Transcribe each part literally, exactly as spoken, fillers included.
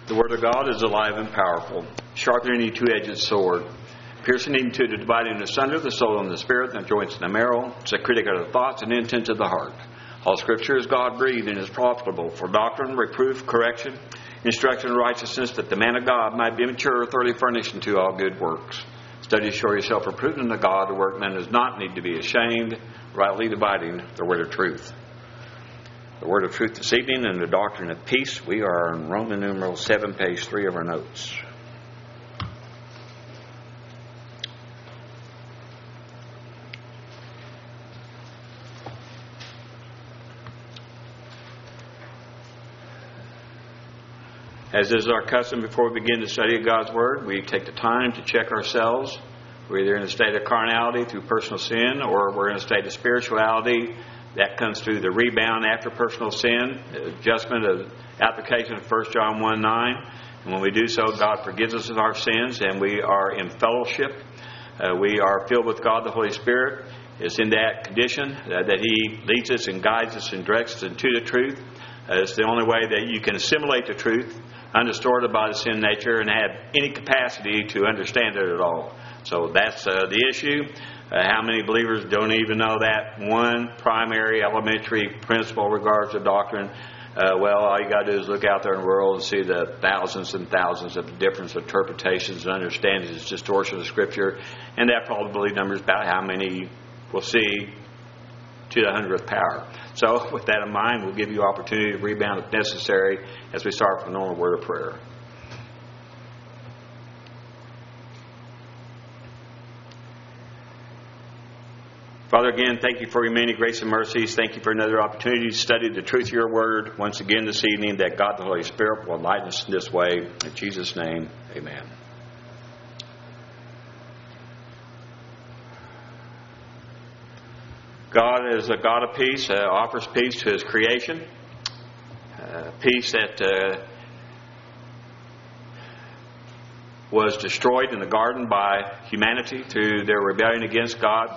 The Word of God is alive and powerful, sharper than any two-edged sword, piercing into the dividing asunder the soul and the spirit, and the joints and the marrow. It's a critic of the thoughts and intents of the heart. All Scripture is God-breathed and is profitable for doctrine, reproof, correction, instruction in righteousness, that the man of God might be mature, thoroughly furnished unto all good works. Study to show yourself approved unto God. The workman does not need to be ashamed, rightly dividing the word of truth. The word of truth this evening and the doctrine of peace. We are in Roman numeral seven, page three of our notes. As is our custom before we begin the study of God's Word, we take the time to check ourselves. We're either in a state of carnality through personal sin, or we're in a state of spirituality. That comes through the rebound after personal sin, adjustment of application of First John one nine. And when we do so, God forgives us of our sins, and we are in fellowship. Uh, we are filled with God, the Holy Spirit. It's in that condition uh, that He leads us and guides us and directs us into the truth. Uh, it's the only way that you can assimilate the truth, undistorted by the sin nature, and have any capacity to understand it at all. So that's uh, the issue. Uh, how many believers don't even know that one primary elementary principle regards to doctrine? Uh, well, all you got to do is look out there in the world and see the thousands and thousands of different interpretations and understandings, distortion of Scripture, and that probably numbers about how many we'll see to the hundredth power. So with that in mind, we'll give you opportunity to rebound if necessary as we start with the normal word of prayer. Father, again, thank you for your many grace and mercies. Thank you for another opportunity to study the truth of your word once again this evening, that God the Holy Spirit will enlighten us in this way. In Jesus' name, amen. God is a God of peace, uh, offers peace to His creation. Uh, peace that uh, was destroyed in the garden by humanity through their rebellion against God.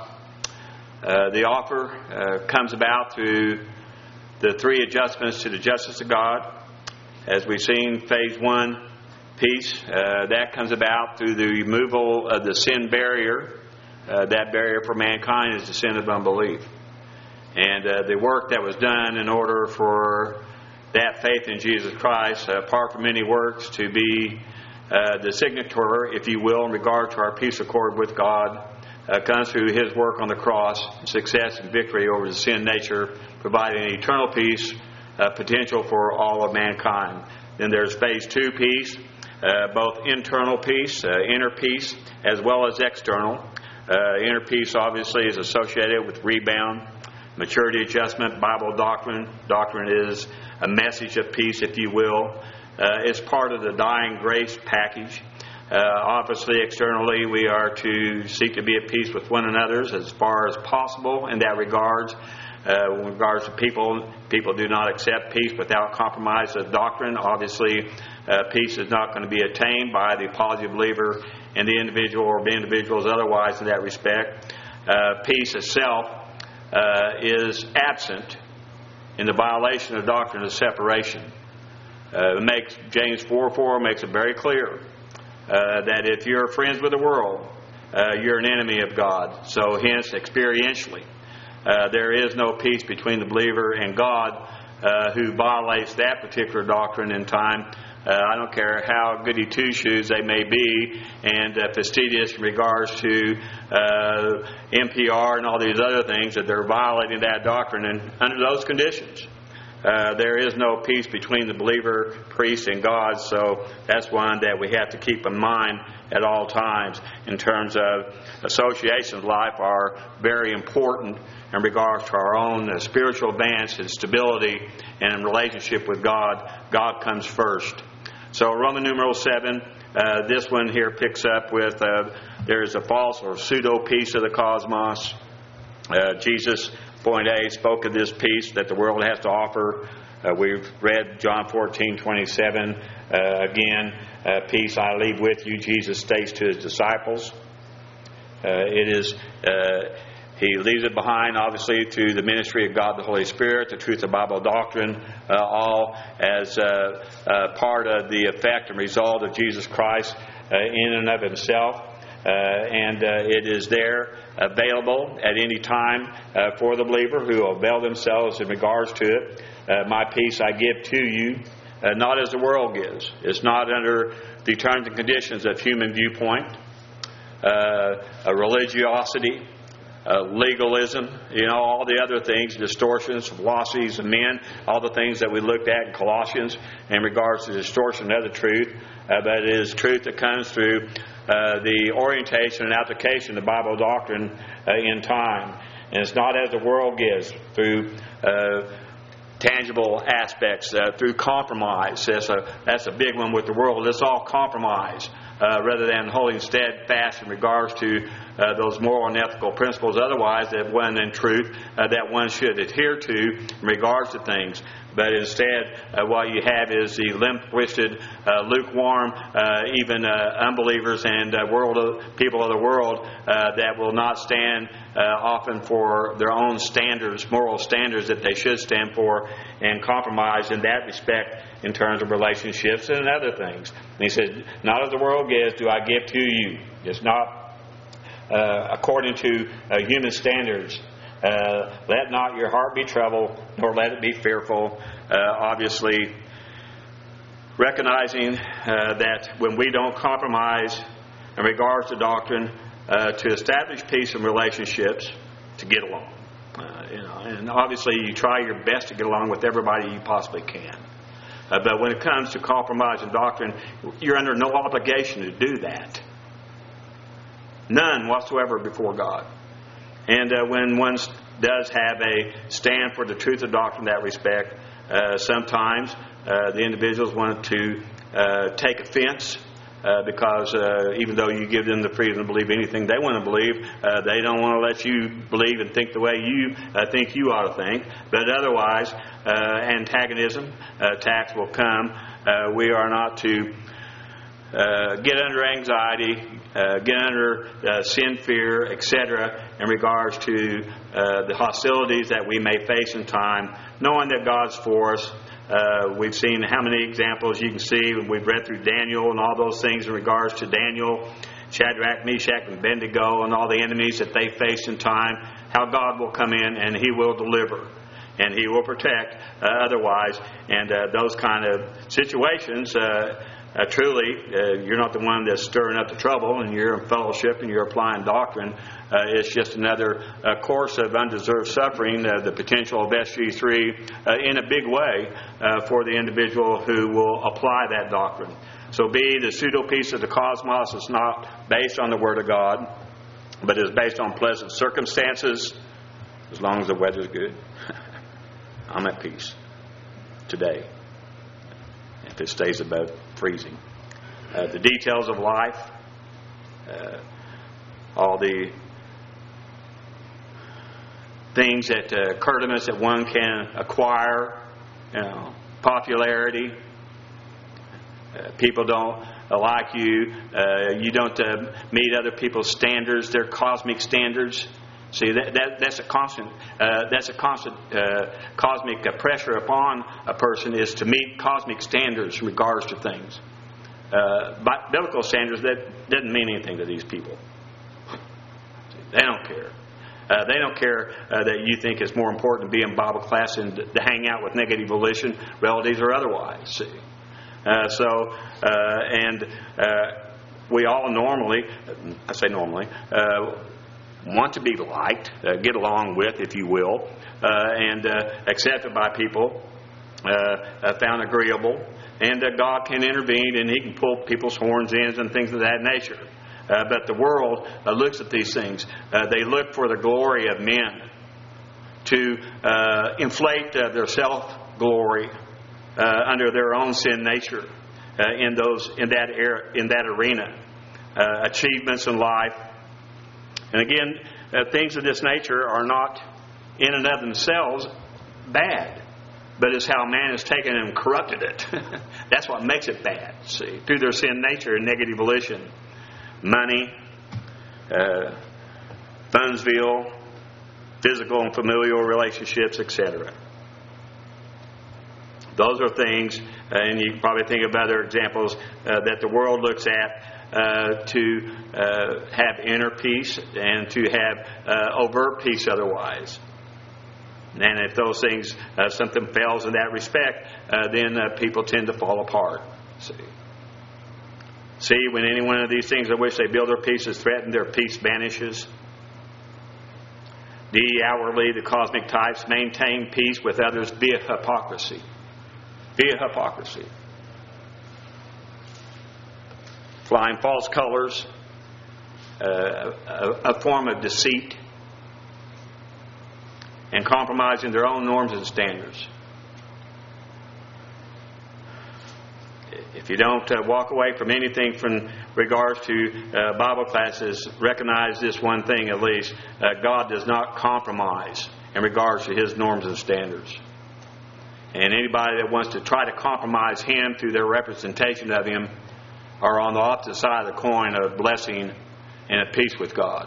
Uh, the offer uh, comes about through the three adjustments to the justice of God. As we've seen, phase one, peace, uh, that comes about through the removal of the sin barrier. Uh, that barrier for mankind is the sin of unbelief. And uh, the work that was done in order for that faith in Jesus Christ, uh, apart from any works, to be uh, the signature, if you will, in regard to our peace accord with God, Uh, comes through His work on the cross, success and victory over the sin nature, providing eternal peace, uh, potential for all of mankind. Then there's phase two peace, uh, both internal peace, uh, inner peace, as well as external. Uh, inner peace obviously is associated with rebound, maturity adjustment, Bible doctrine. Doctrine is a message of peace, if you will. Uh, it's part of the dying grace package. Uh, obviously, externally, we are to seek to be at peace with one another as far as possible in that regards. Uh, in regards to people, people do not accept peace without compromise of doctrine. Obviously, uh, peace is not going to be attained by the apology of believer and the individual or the individuals otherwise in that respect. Uh, peace itself uh, is absent in the violation of doctrine of separation. Uh, it makes James four four makes it very clear. Uh, that if you're friends with the world, uh, you're an enemy of God. So hence, experientially, uh, there is no peace between the believer and God uh, who violates that particular doctrine in time. Uh, I don't care how goody two-shoes they may be and uh, fastidious in regards to uh, N P R and all these other things, that they're violating that doctrine. And under those conditions, Uh, there is no peace between the believer, priest, and God. So that's one that we have to keep in mind at all times in terms of associations. Life are very important in regards to our own uh, spiritual advance and stability, and in relationship with God. God comes first. So Roman numeral seven, uh, this one here picks up with uh, there is a false or pseudo peace of the cosmos. Uh, Jesus, point A, spoke of this peace that the world has to offer. Uh, we've read John fourteen twenty-seven. Uh, again, uh, peace I leave with you, Jesus states to His disciples. Uh, it is uh, he leaves it behind, obviously, to the ministry of God the Holy Spirit, the truth of Bible doctrine, uh, all as uh, uh, part of the effect and result of Jesus Christ uh, in and of Himself. Uh, and uh, it is there available at any time uh, for the believer who will avail themselves in regards to it. Uh, my peace I give to you, uh, not as the world gives. It's not under the terms and conditions of human viewpoint, uh, a religiosity, uh, legalism, you know, all the other things, distortions, philosophies of men, all the things that we looked at in Colossians in regards to distortion of the truth. Uh, but it is truth that comes through uh, the orientation and application of Bible doctrine uh, in time. And it's not as the world gives, through uh, tangible aspects, uh, through compromise. That's a, that's a big one with the world. It's all compromise uh, rather than holding steadfast in regards to uh, those moral and ethical principles. Otherwise, that one in truth uh, that one should adhere to in regards to things. But instead, uh, what you have is the limp-wristed, uh, lukewarm, uh, even uh, unbelievers and uh, world of, people of the world uh, that will not stand uh, often for their own standards, moral standards that they should stand for, and compromise in that respect in terms of relationships and other things. And he says, not as the world gives, do I give to you. It's not uh, according to uh, human standards. Uh, let not your heart be troubled, nor let it be fearful. Uh, obviously, recognizing uh, that when we don't compromise in regards to doctrine, uh, to establish peace in relationships, to get along. Uh, you know, and obviously, you try your best to get along with everybody you possibly can. Uh, but when it comes to compromise in doctrine, you're under no obligation to do that. None whatsoever before God. And uh, when one does have a stand for the truth of doctrine in that respect, uh, sometimes uh, the individuals want to uh, take offense uh, because uh, even though you give them the freedom to believe anything they want to believe, uh, they don't want to let you believe and think the way you uh, think you ought to think. But otherwise, uh, antagonism, uh, attacks will come. Uh, we are not to Uh, get under anxiety, uh, get under uh, sin, fear, et cetera, in regards to uh, the hostilities that we may face in time, knowing that God's for us. Uh, we've seen how many examples you can see. We've read through Daniel and all those things in regards to Daniel, Shadrach, Meshach, and Abednego, and all the enemies that they faced in time, how God will come in and He will deliver. And He will protect uh, otherwise. And uh, those kind of situations, uh, uh, truly, uh, you're not the one that's stirring up the trouble, and you're in fellowship and you're applying doctrine. Uh, it's just another uh, course of undeserved suffering, uh, the potential of S G three uh, in a big way uh, for the individual who will apply that doctrine. So be the pseudo-peace of the cosmos is not based on the Word of God, but is based on pleasant circumstances, as long as the weather's good. I'm at peace today, if it stays above freezing. Uh, the details of life, uh, all the things that uh, occur to us that one can acquire, you know, popularity. Uh, people don't uh, like you. Uh, you don't uh, meet other people's standards, their cosmic standards. See, that, that that's a constant uh, that's a constant uh, cosmic uh, pressure upon a person, is to meet cosmic standards in regards to things. Uh, biblical standards, that doesn't mean anything to these people. See, they don't care. Uh, they don't care uh, that you think it's more important to be in Bible class and to, to hang out with negative volition, relatives or otherwise. See, uh, so uh, and uh, we all normally, I say normally. Uh, want to be liked, uh, get along with, if you will, uh, and uh, accepted by people, uh, uh, found agreeable, and uh, God can intervene and He can pull people's horns in and things of that nature. Uh, but the world uh, looks at these things. Uh, they look for the glory of men to uh, inflate uh, their self-glory uh, under their own sin nature uh, in those in that era, in that arena. Uh, achievements in life. And again, uh, things of this nature are not in and of themselves bad, but it's how man has taken and corrupted it. That's what makes it bad, see, through their sin nature and negative volition. Money, uh, Funsville, physical and familial relationships, et cetera. Those are things, uh, and you can probably think of other examples uh, that the world looks at uh, to uh, have inner peace and to have uh, overt peace otherwise. And if those things, uh, something fails in that respect, uh, then uh, people tend to fall apart. See? See, when any one of these things of which they build their peace is threatened, their peace vanishes. D. Outwardly, the cosmic types maintain peace with others via hypocrisy. Via hypocrisy. Flying false colors, uh, a, a form of deceit, and compromising their own norms and standards. If you don't uh, walk away from anything from regards to uh, Bible classes, recognize this one thing at least. Uh, God does not compromise in regards to His norms and standards. And anybody that wants to try to compromise Him through their representation of Him are on the opposite side of the coin of blessing and of peace with God.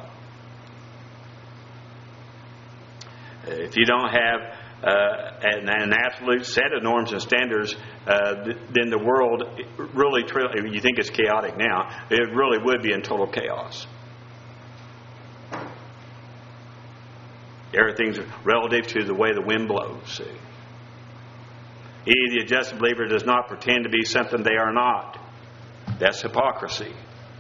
If you don't have uh, an, an absolute set of norms and standards, uh, th- then the world really, truly, you think it's chaotic now, it really would be in total chaos. Everything's relative to the way the wind blows, see. He, the adjusted believer, does not pretend to be something they are not. That's hypocrisy.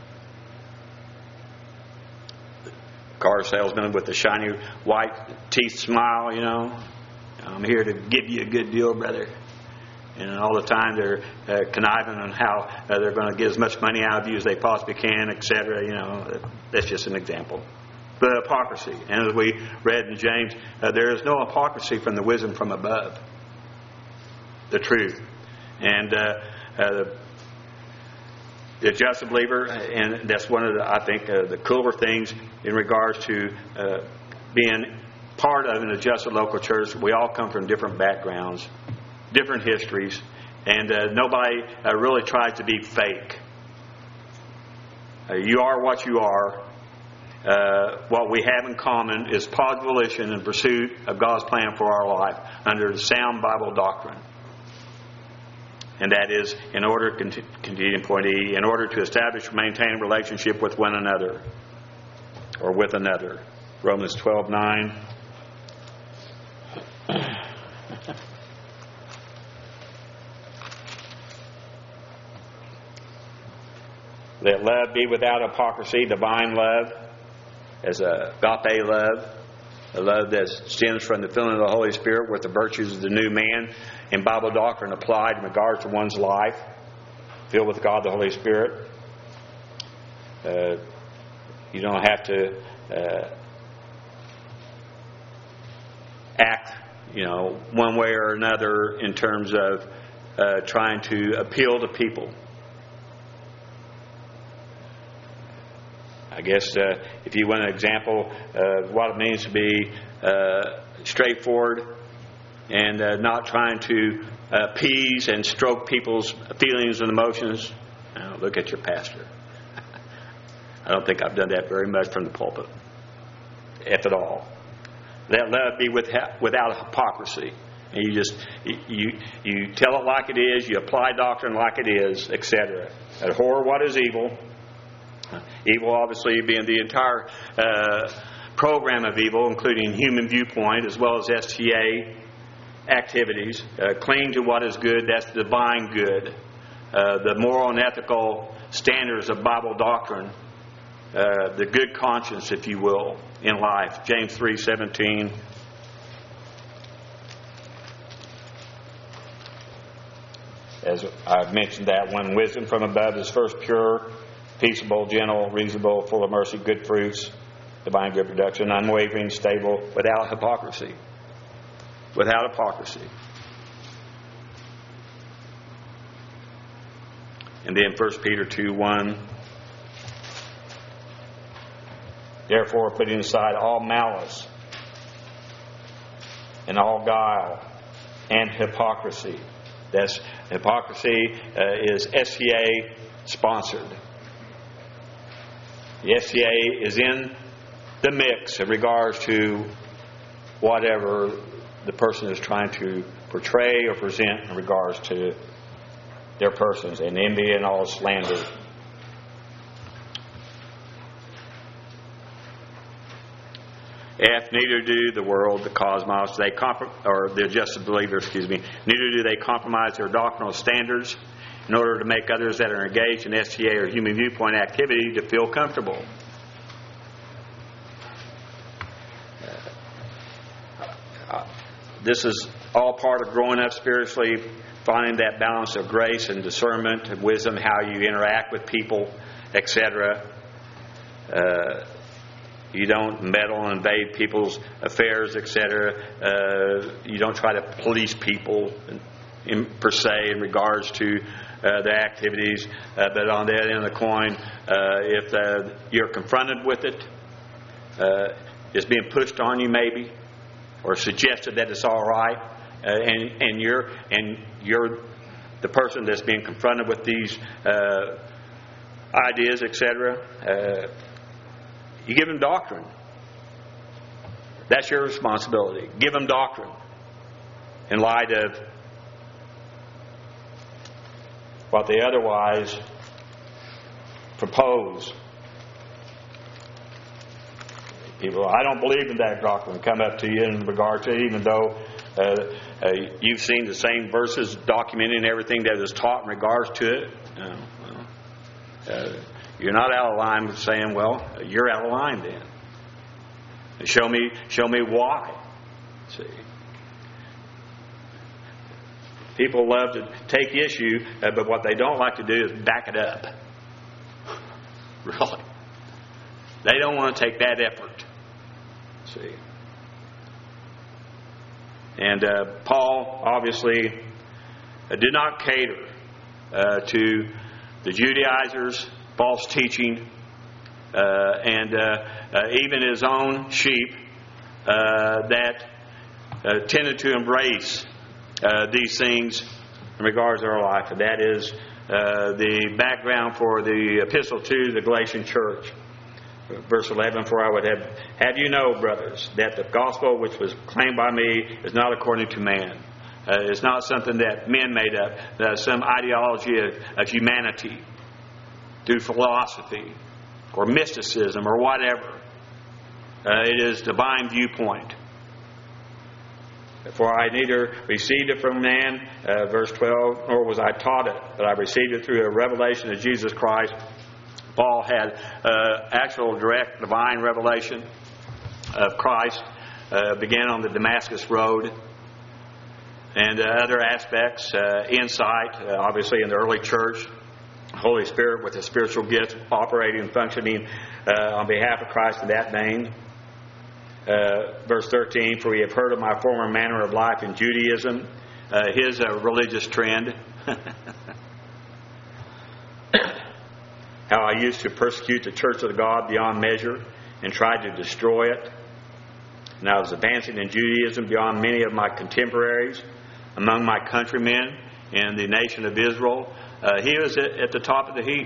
Car salesman with the shiny white teeth smile, you know. I'm here to give you a good deal, brother. And all the time they're uh, conniving on how uh, they're going to get as much money out of you as they possibly can, et cetera. You know, that's just an example. The hypocrisy. And as we read in James, uh, there is no hypocrisy from the wisdom from above. The truth. And uh, uh, the adjusted believer, and that's one of the, I think, uh, the cooler things in regards to uh, being part of an adjusted local church. We all come from different backgrounds, different histories, and uh, nobody uh, really tries to be fake. Uh, you are what you are. Uh, what we have in common is positive volition and pursuit of God's plan for our life under sound Bible doctrine. And that is, in order, continue in point E, in order to establish and maintain a relationship with one another, or with another. Romans twelve nine. Let love be without hypocrisy, divine love, as a agape love, a love that stems from the filling of the Holy Spirit with the virtues of the new man and Bible doctrine applied in regards to one's life, filled with God the Holy Spirit. Uh, you don't have to uh, act, you know, one way or another in terms of uh, trying to appeal to people. I guess uh, if you want an example of what it means to be uh, straightforward and uh, not trying to uh, appease and stroke people's feelings and emotions, now look at your pastor. I don't think I've done that very much from the pulpit, if at all. Let love be with, without hypocrisy. And you just you you tell it like it is, you apply doctrine like it is, et cetera. Abhor what is evil. Evil, obviously, being the entire uh, program of evil, including human viewpoint as well as S T A activities. Uh, cling to what is good, that's the divine good. Uh, the moral and ethical standards of Bible doctrine. Uh, the good conscience, if you will, in life. James three seventeen. As I've mentioned that one, wisdom from above is first pure, peaceable, gentle, reasonable, full of mercy, good fruits, divine good production, unwavering, stable, without hypocrisy. Without hypocrisy. And then First Peter two one. Therefore, putting aside all malice and all guile and hypocrisy. That's hypocrisy uh, is S C A sponsored. The S C A is in the mix in regards to whatever the person is trying to portray or present in regards to their persons, and envy and all slander. F, neither do the world, the cosmos, they comprom- or the adjusted believer, excuse me, neither do they compromise their doctrinal standards in order to make others that are engaged in S T A or human viewpoint activity to feel comfortable. Uh, this is all part of growing up spiritually, finding that balance of grace and discernment and wisdom, how you interact with people, et cetera. Uh, you don't meddle and invade people's affairs, et cetera. Uh, you don't try to police people in, in, per se in regards to uh, their activities. Uh, but on the other end of the coin, uh, if uh, you're confronted with it, uh, it's being pushed on you maybe, or suggested that it's all right, uh, and and you're and you're the person that's being confronted with these uh, ideas, et cetera. Uh, you give them doctrine. That's your responsibility. Give them doctrine in light of what they otherwise propose. People, I don't believe in that doctrine, come up to you in regard to it, even though uh, uh, you've seen the same verses documenting everything that is taught in regards to it. Uh, well, uh, you're not out of line with saying, well, you're out of line then. Show me, show me why. See, people love to take issue, uh, but what they don't like to do is back it up. Really, they don't want to take that effort. See, and uh, Paul obviously uh, did not cater uh, to the Judaizers, false teaching, uh, and uh, uh, even his own sheep uh, that uh, tended to embrace uh, these things in regards to our life. And that is uh, the background for the epistle to the Galatian church. Verse eleven, for I would have have you know, brothers, that the gospel which was proclaimed by me is not according to man. Uh, it's not something that men made up, uh, some ideology of, of humanity through philosophy or mysticism or whatever. Uh, it is divine viewpoint. For I neither received it from man, uh, verse twelve, nor was I taught it, but I received it through a revelation of Jesus Christ. Paul had uh, actual direct divine revelation of Christ, uh, began on the Damascus Road, and uh, other aspects, uh, insight, uh, obviously in the early church, Holy Spirit with the spiritual gifts operating and functioning uh, on behalf of Christ in that vein. Uh, verse thirteen, for we have heard of my former manner of life in Judaism, uh, his uh, religious trend. How I used to persecute the church of God beyond measure and tried to destroy it. And I was advancing in Judaism beyond many of my contemporaries, among my countrymen in the nation of Israel. Uh, he was at, at the top of the heap.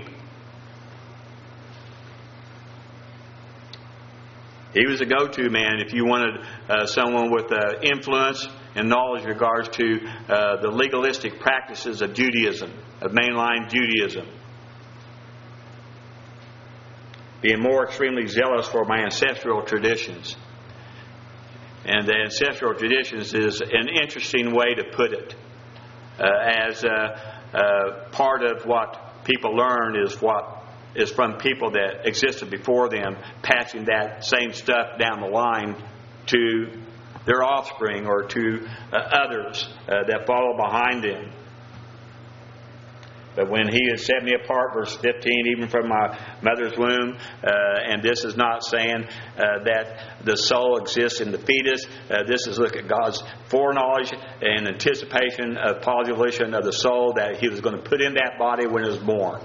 He was a go-to man if you wanted uh, someone with uh, influence and knowledge in regards to uh, the legalistic practices of Judaism, of mainline Judaism. Being more extremely zealous for my ancestral traditions. And the ancestral traditions is an interesting way to put it. Uh, as uh, uh, part of what people learn is what is from people that existed before them, passing that same stuff down the line to their offspring or to uh, others uh, that follow behind them. But when he has set me apart, verse fifteen, even from my mother's womb, uh, and this is not saying uh, that the soul exists in the fetus. Uh, this is look at God's foreknowledge and anticipation of position of the soul that he was going to put in that body when it was born.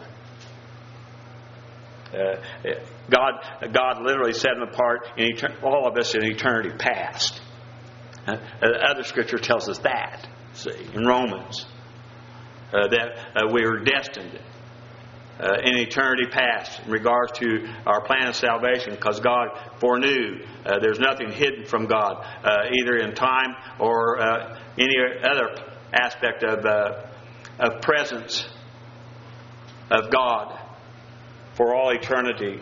Uh, God, God literally set him apart, in etern- all of us in eternity past. Uh, other scripture tells us that. See, in Romans. Uh, that uh, we were destined uh, in eternity past in regards to our plan of salvation, because God foreknew. Uh, there's nothing hidden from God, uh, either in time or uh, any other aspect of, uh, of presence of God for all eternity.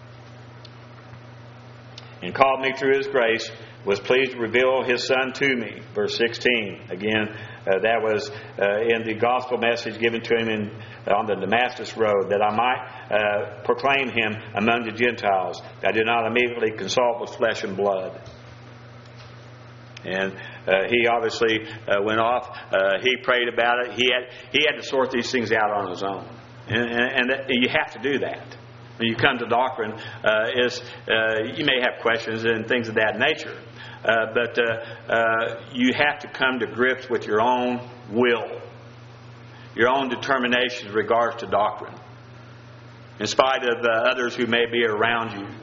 And called me through His grace, was pleased to reveal His Son to me. Verse sixteen. Again, uh, that was uh, in the gospel message given to Him in, on the Damascus road, that I might uh, proclaim Him among the Gentiles. I did not immediately consult with flesh and blood. And uh, he obviously uh, went off. Uh, he prayed about it. He had he had to sort these things out on his own. And, and, and you have to do that. When you come to doctrine, uh, is uh, you may have questions and things of that nature. Uh, but uh, uh, you have to come to grips with your own will, your own determination in regards to doctrine, in spite of uh, others who may be around you.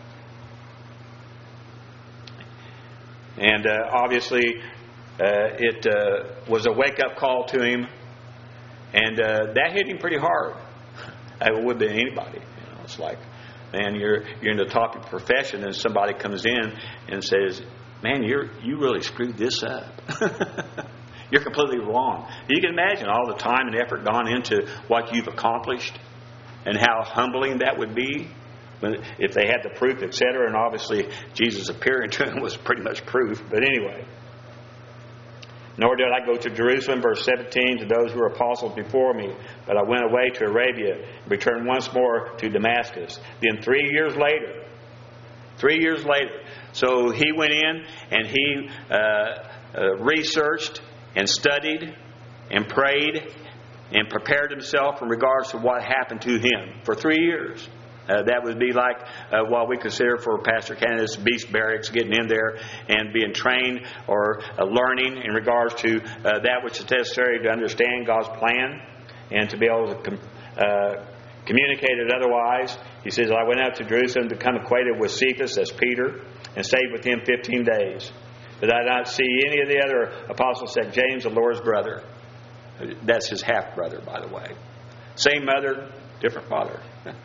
And uh, obviously, uh, it uh, was a wake-up call to him, and uh, that hit him pretty hard. It would be anybody. You know, it's like, man, you're you're in the top of your profession, and somebody comes in and says, "Man, you're you really screwed this up. You're completely wrong." You can imagine all the time and effort gone into what you've accomplished, and how humbling that would be. If they had the proof, et cetera, and obviously Jesus appearing to him was pretty much proof. But anyway, nor did I go to Jerusalem, verse seventeen, to those who were apostles before me, but I went away to Arabia and returned once more to Damascus. Then three years later, three years later, so he went in and he uh, uh, researched and studied and prayed and prepared himself in regards to what happened to him for three years. Uh, that would be like uh, what we consider for Pastor Canada's beast barracks, getting in there and being trained or uh, learning in regards to uh, that which is necessary to understand God's plan and to be able to com- uh, communicate it otherwise. He says, I went up to Jerusalem to become acquainted with Cephas, as Peter, and stayed with him fifteen days. But I did not see any of the other apostles except James, the Lord's brother. That's his half-brother, by the way. Same mother, different father.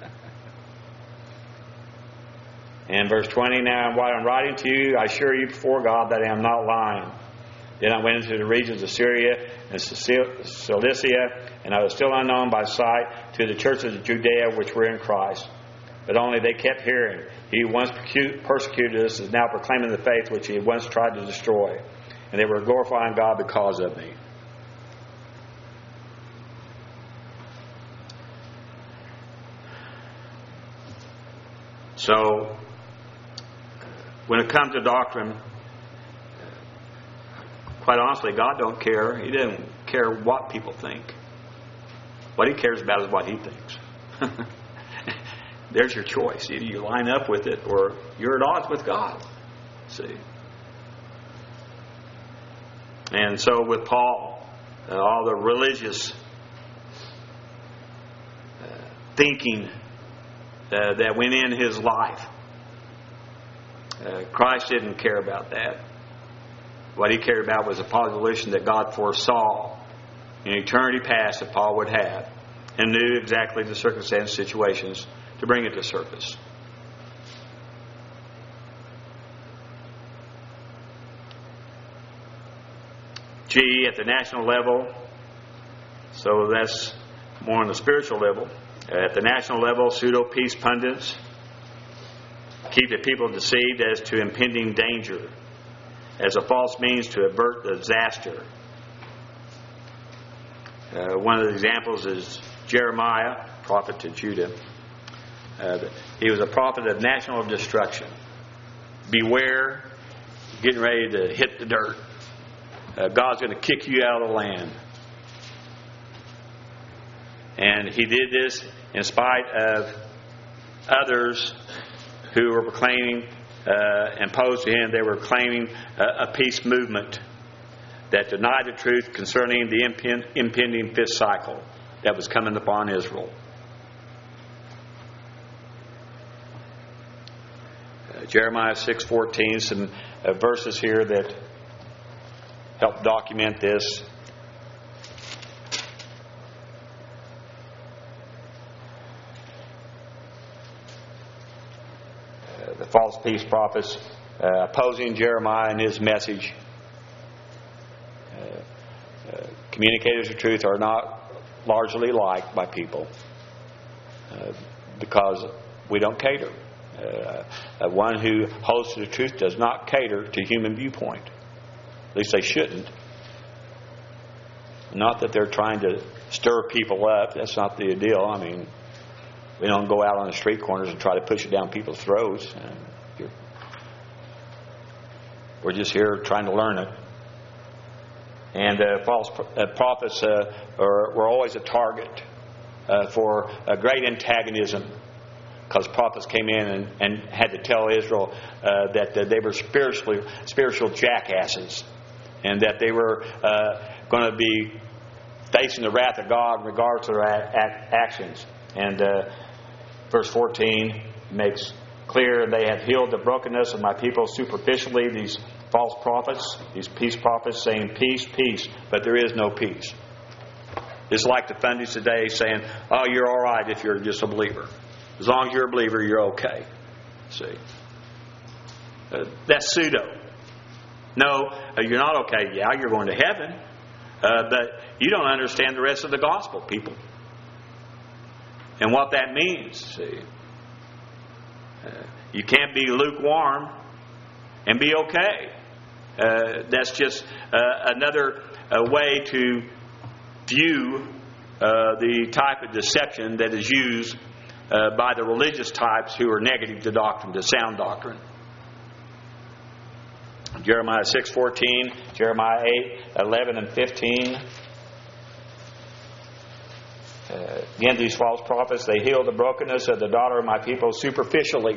And verse twenty, now while I'm writing to you, I assure you before God that I am not lying. Then I went into the regions of Syria and Cilicia, and I was still unknown by sight to the churches of Judea which were in Christ. But only they kept hearing. He who once persecuted us is now proclaiming the faith which he had once tried to destroy. And they were glorifying God because of me. So, when it comes to doctrine, quite honestly, God don't care. He doesn't care what people think. What He cares about is what He thinks. There's your choice. Either you line up with it or you're at odds with God. See? And so with Paul, uh, all the religious uh, thinking uh, that went in his life, Uh, Christ didn't care about that. What He cared about was the position that God foresaw in eternity past that Paul would have, and knew exactly the circumstance situations to bring it to surface. G, at the national level, so that's more on the spiritual level. At the national level, pseudo-peace pundits keep the people deceived as to impending danger, as a false means to avert the disaster. Uh, one of the examples is Jeremiah, prophet to Judah. Uh, he was a prophet of national destruction. Beware, getting ready to hit the dirt. Uh, God's going to kick you out of the land. And he did this in spite of others who were proclaiming uh, and opposed to him. They were claiming uh, a peace movement that denied the truth concerning the impen- impending fifth cycle that was coming upon Israel. Uh, Jeremiah six fourteen, some uh, verses here that help document this. false peace prophets uh, opposing Jeremiah and his message. Uh, uh, communicators of truth are not largely liked by people uh, because we don't cater. Uh, one who holds to the truth does not cater to human viewpoint. At least they shouldn't. Not that they're trying to stir people up. That's not the deal. I mean, we don't go out on the street corners and try to push it down people's throats. We're just here trying to learn it. And uh, false uh, prophets uh, are, were always a target uh, for a great antagonism, because prophets came in and, and had to tell Israel uh, that uh, they were spiritually spiritual jackasses, and that they were uh, going to be facing the wrath of God in regards to their act, actions. And uh, verse fourteen makes clear, they have healed the brokenness of my people superficially. These false prophets, these peace prophets, saying peace, peace, but there is no peace. It's like the fundies today saying, oh, you're all right if you're just a believer. As long as you're a believer, you're okay. See? Uh, that's pseudo. No, uh, you're not okay. Yeah, you're going to heaven. Uh, but you don't understand the rest of the gospel, people. And what that means, see? Uh, you can't be lukewarm and be okay. Uh, that's just uh, another uh, way to view uh, the type of deception that is used uh, by the religious types who are negative to doctrine, to sound doctrine. Jeremiah six fourteen, Jeremiah eight eleven and fifteen. Uh, again, these false prophets, they heal the brokenness of the daughter of my people superficially.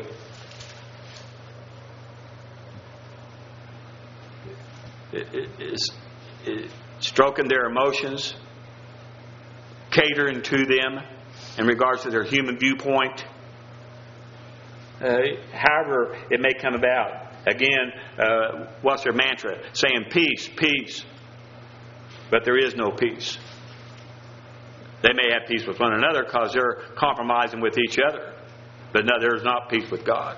It, it, it's, it, stroking their emotions, catering to them in regards to their human viewpoint. Uh, however, it may come about. Again, uh, what's their mantra? Saying peace, peace. But there is no peace. They may have peace with one another because they're compromising with each other. But no, there's not peace with God.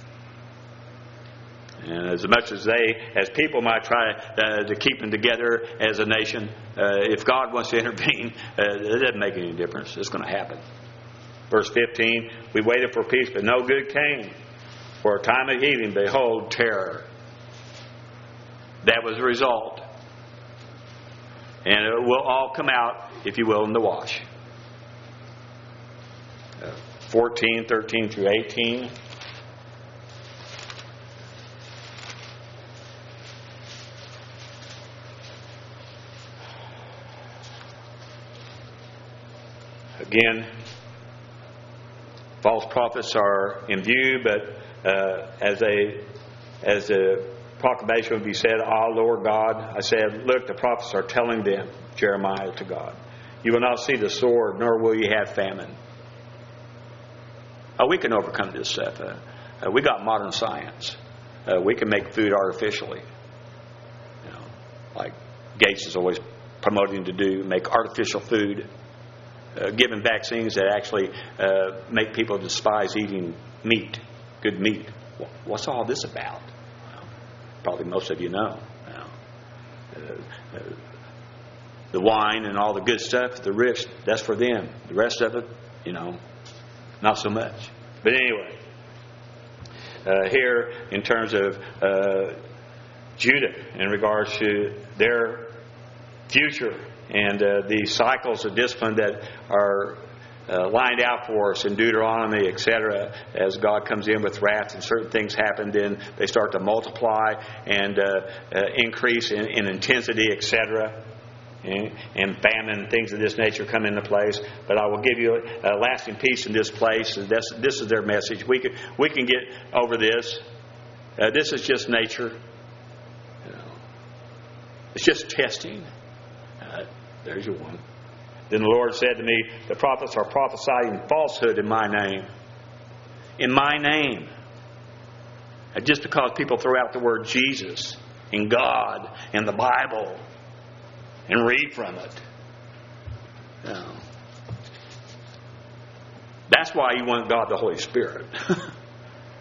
And as much as they, as people might try uh, to keep them together as a nation, uh, if God wants to intervene, uh, it doesn't make any difference. It's going to happen. Verse fifteen, we waited for peace, but no good came. For a time of healing, behold, terror. That was the result. And it will all come out, if you will, in the wash. Uh, fourteen, thirteen through eighteen. Again, false prophets are in view, but uh, as a as a proclamation would be said, "Ah, Lord God," I said, "Look, the prophets are telling them, Jeremiah, to God, you will not see the sword, nor will you have famine." Oh, we can overcome this stuff. Uh, uh, we got modern science. Uh, we can make food artificially. You know, like Gates is always promoting to do, make artificial food. Uh, given vaccines that actually uh, make people despise eating meat, good meat. Well, what's all this about? Well, probably most of you know. Now, uh, uh, the wine and all the good stuff, the rich, that's for them. The rest of it, you know, not so much. But anyway, uh, here in terms of uh, Judah in regards to their future, and uh, the cycles of discipline that are uh, lined out for us in Deuteronomy, et cetera, as God comes in with wrath and certain things happen, then they start to multiply and uh, uh, increase in, in intensity, et cetera. And, and famine and things of this nature come into place. But I will give you a, a lasting peace in this place. And this, this is their message. We can, we can get over this. Uh, this is just nature. You know, it's just testing. Uh, there's your one. Then the Lord said to me, the prophets are prophesying falsehood in my name. In my name. And just because people throw out the word Jesus and God and the Bible and read from it. You know, that's why you want God the Holy Spirit.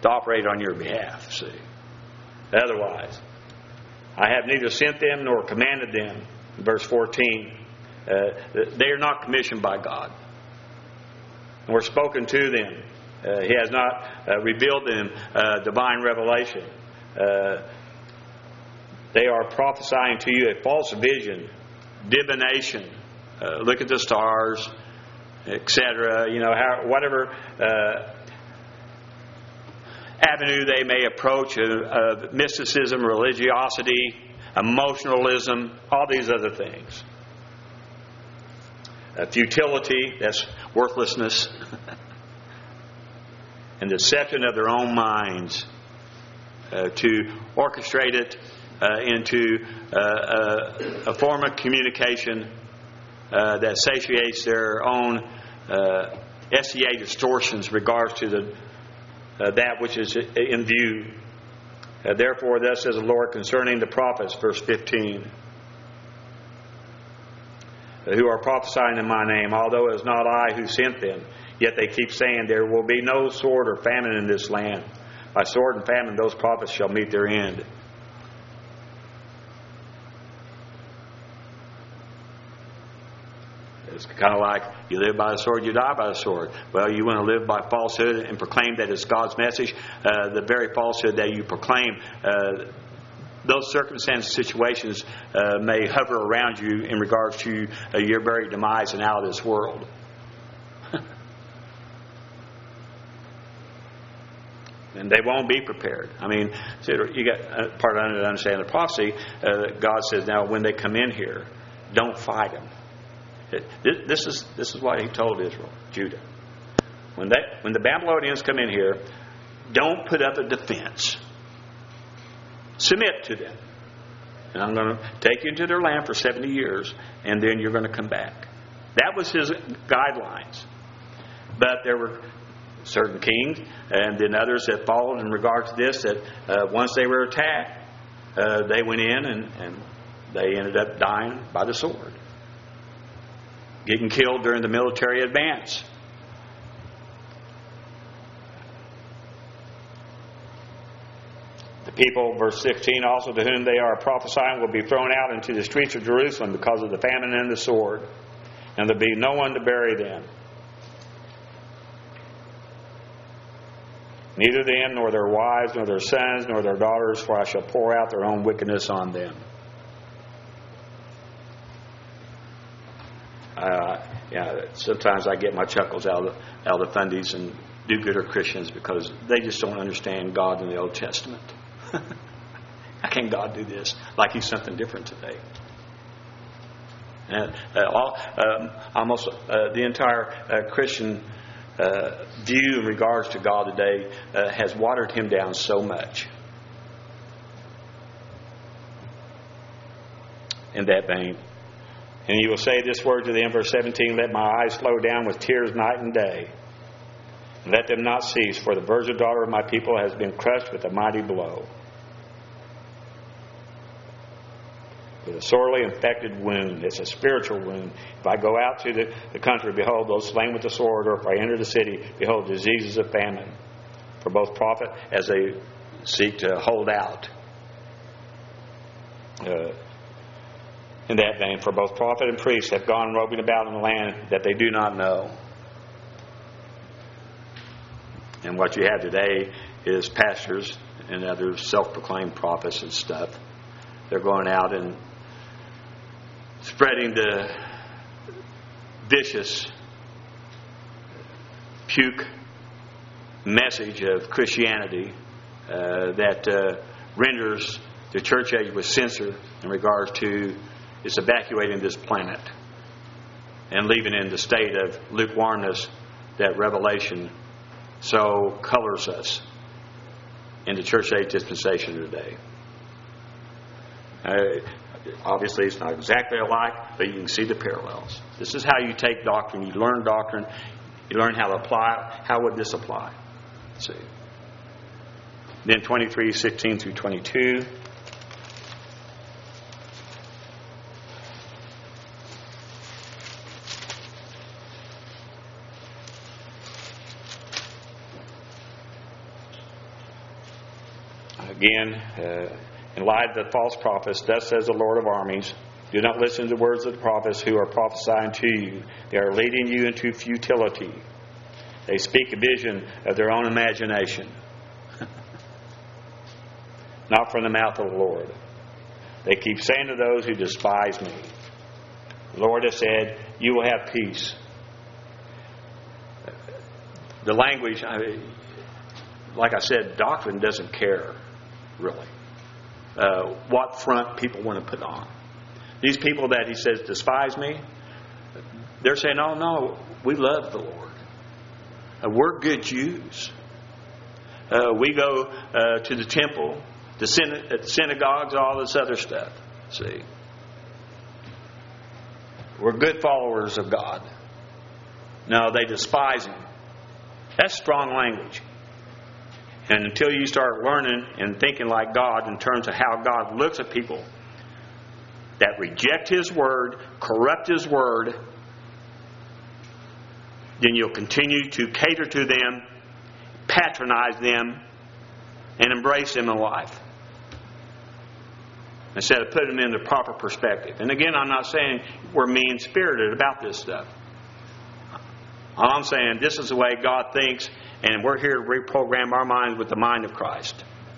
to operate on your behalf, see. Otherwise, I have neither sent them nor commanded them. Verse fourteen, uh, they are not commissioned by God. Nor spoken to them. Uh, he has not uh, revealed them uh, divine revelation. Uh, they are prophesying to you a false vision, divination. Uh, look at the stars, et cetera. You know, how, whatever uh, avenue they may approach of, of mysticism, religiosity, emotionalism, all these other things. Uh, futility, that's worthlessness. And deception of their own minds uh, to orchestrate it uh, into uh, a, a form of communication uh, that satiates their own uh, S E A distortions in regards to the uh, that which is in view. Uh, Therefore, thus says the Lord concerning the prophets, verse fifteen, who are prophesying in my name, although it is not I who sent them. Yet they keep saying, there will be no sword or famine in this land. By sword and famine those prophets shall meet their end. It's kind of like, you live by the sword, you die by the sword. Well, you want to live by falsehood and proclaim that it's God's message. Uh, the very falsehood that you proclaim, uh, those circumstances, situations uh, may hover around you in regards to uh, your very demise and out of this world. And they won't be prepared. I mean, you got uh, part of to understand the prophecy. Uh, God says, now when they come in here, don't fight them. It, this is this is what He told Israel, Judah. When they when the Babylonians come in here, don't put up a defense. Submit to them, and I'm going to take you into their land for seventy years, and then you're going to come back. That was His guidelines. But there were certain kings and then others that followed in regard to this, that uh, once they were attacked, uh, they went in and, and they ended up dying by the sword, getting killed during the military advance. The people, verse sixteen, also to whom they are prophesying will be thrown out into the streets of Jerusalem because of the famine and the sword, and there will be no one to bury them. Neither them, nor their wives, nor their sons, nor their daughters, for I shall pour out their own wickedness on them. Uh, yeah, sometimes I get my chuckles out of, the, out of the fundies and do-gooder Christians because they just don't understand God in the Old Testament. How can God do this? Like He's something different today. And uh, all, um, almost uh, the entire uh, Christian Uh, view in regards to God today uh, has watered Him down so much. In that vein, and you will say this word to them, verse seventeen, let my eyes flow down with tears night and day, and let them not cease, for the virgin daughter of my people has been crushed with a mighty blow, with a sorely infected wound. It's a spiritual wound. If I go out to the, the country, behold, those slain with the sword, or if I enter the city, behold, diseases of famine. For both prophet, as they seek to hold out. Uh, in that vein, for both prophet and priest have gone roving about in the land that they do not know. And what you have today is pastors and other self-proclaimed prophets and stuff. They're going out and spreading the vicious puke message of Christianity uh, that uh, renders the church age with censor in regards to its evacuating this planet and leaving in the state of lukewarmness that Revelation so colors us in the church age dispensation today. Uh, Obviously, it's not exactly alike, but you can see the parallels. This is how you take doctrine. You learn doctrine. You learn how to apply it. How would this apply? Let's see. Then twenty-three, sixteen through twenty-two. Again, uh, in light of the false prophets, thus says the Lord of armies, do not listen to the words of the prophets who are prophesying to you. They are leading you into futility. They speak a vision of their own imagination, not from the mouth of the Lord. They keep saying to those who despise me, the Lord has said, you will have peace. The language, I mean, like I said, doctrine doesn't care, really, uh, what front people want to put on. These people that he says despise me, they're saying, oh no, we love the Lord. Uh, we're good Jews. Uh, we go uh, to the temple, the syna- synagogues, all this other stuff. See? We're good followers of God. No, they despise Him. That's strong language. And until you start learning and thinking like God in terms of how God looks at people that reject His Word, corrupt His Word, then you'll continue to cater to them, patronize them, and embrace them in life, instead of putting them in the proper perspective. And again, I'm not saying we're mean-spirited about this stuff. All I'm saying, this is the way God thinks, and we're here to reprogram our minds with the mind of Christ.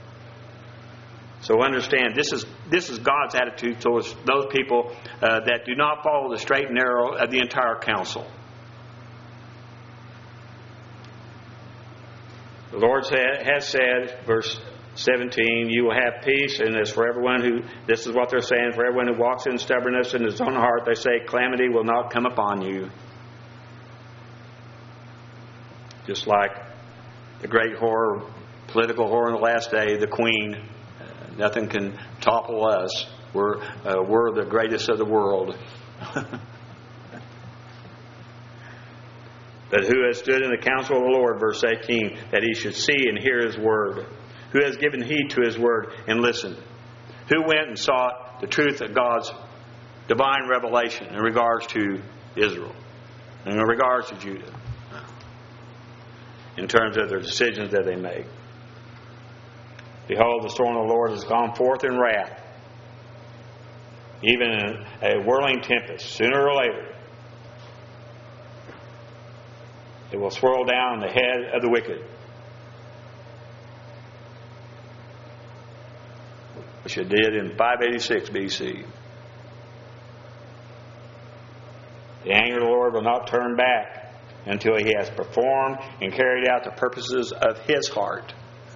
So understand, this is this is God's attitude towards those people uh, that do not follow the straight and narrow of the entire counsel. The Lord said, has said, verse seventeen, you will have peace, and as for everyone who, this is what they're saying, for everyone who walks in stubbornness in his own heart, they say, calamity will not come upon you. Just like the great whore, political whore in the last day, the queen. Uh, nothing can topple us. We're, uh, we're the greatest of the world. But who has stood in the counsel of the Lord, verse eighteen, that he should see and hear His word? Who has given heed to His word and listened? Who went and sought the truth of God's divine revelation in regards to Israel, in regards to Judah, in terms of their decisions that they make? Behold, the storm of the Lord has gone forth in wrath, even in a whirling tempest. Sooner or later, it will swirl down the head of the wicked, which it did in five eighty-six B C. The anger of the Lord will not turn back until He has performed and carried out the purposes of His heart.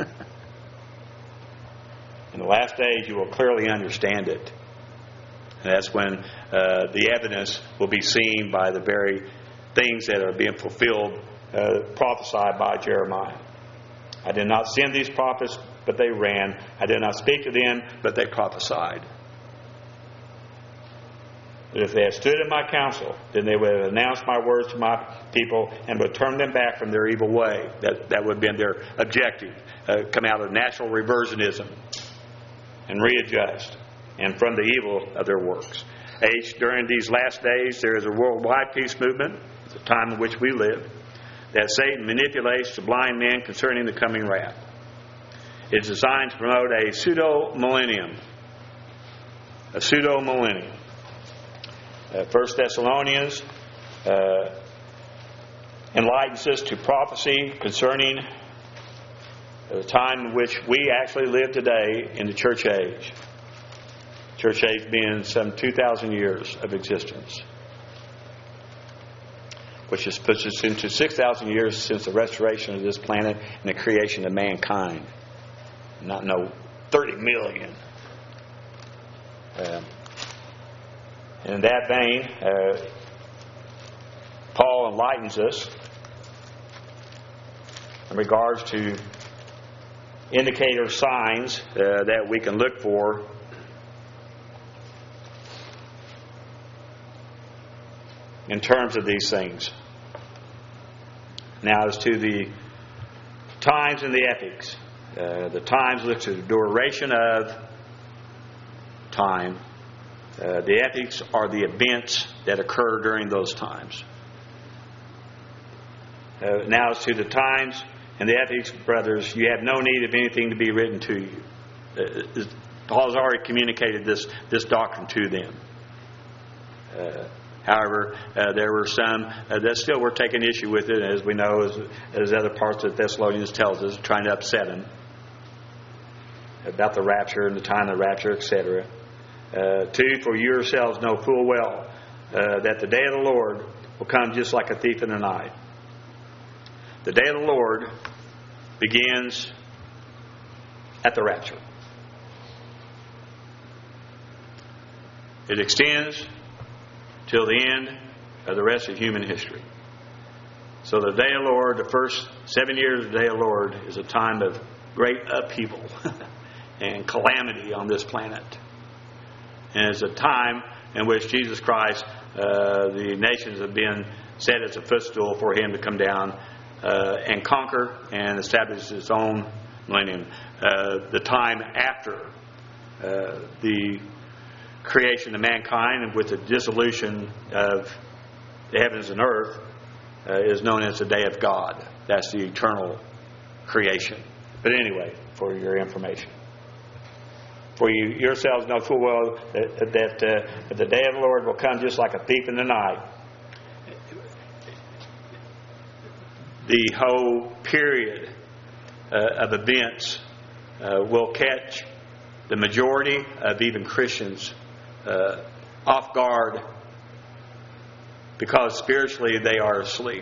In the last days, you will clearly understand it. And that's when uh, the evidence will be seen by the very things that are being fulfilled, uh, prophesied by Jeremiah. I did not send these prophets, but they ran. I did not speak to them, but they prophesied. But if they had stood in my counsel, then they would have announced my words to my people and would turn them back from their evil way. That, that would have been their objective. Uh, come out of natural reversionism and readjust, and from the evil of their works. H, during these last days, there is a worldwide peace movement, the time in which we live, that Satan manipulates to blind men concerning the coming wrath. It's designed to promote a pseudo-millennium. A pseudo-millennium. Uh, First Thessalonians uh, enlightens us to prophecy concerning the time in which we actually live today in the church age. Church age being some two thousand years of existence, which just puts us into six thousand years since the restoration of this planet and the creation of mankind. Not no thirty million. Uh, in that vein, uh, Paul enlightens us in regards to indicator signs uh, that we can look for in terms of these things. Now, as to the times and the epochs, uh, the times looks at the duration of time. Uh, the epochs are the events that occur during those times. Uh, now, as to the times and the epochs, brothers, you have no need of anything to be written to you. Uh, Paul has already communicated this, this doctrine to them. Uh, however, uh, there were some uh, that still were taking issue with it, as we know, as, as other parts of Thessalonians tells us, trying to upset him about the rapture and the time of the rapture, et cetera. Uh, two, for you yourselves know full well uh, that the day of the Lord will come just like a thief in the night. The day of the Lord begins at the rapture. It extends till the end of the rest of human history. So the day of the Lord, the first seven years of the day of the Lord, is a time of great upheaval and calamity on this planet. And it's a time in which Jesus Christ, uh, the nations have been set as a footstool for Him to come down uh, and conquer and establish His own millennium. Uh, the time after uh, the creation of mankind and with the dissolution of the heavens and earth uh, is known as the day of God. That's the eternal creation. But anyway, for your information. For you yourselves know full well that, that uh, the day of the Lord will come just like a thief in the night. The whole period uh, of events uh, will catch the majority of even Christians uh, off guard because spiritually they are asleep.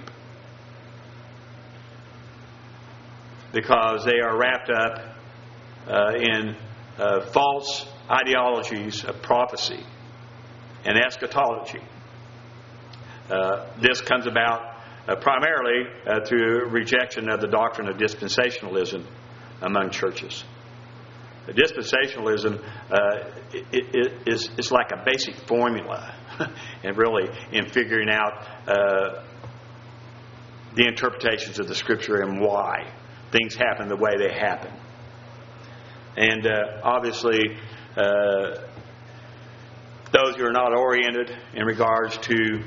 Because they are wrapped up uh, in uh, false ideologies of prophecy and eschatology. Uh, this comes about uh, primarily uh, through rejection of the doctrine of dispensationalism among churches. The dispensationalism uh, it, it is, is like a basic formula, and really in figuring out uh, the interpretations of the Scripture and why things happen the way they happen. And uh, obviously, uh, those who are not oriented in regards to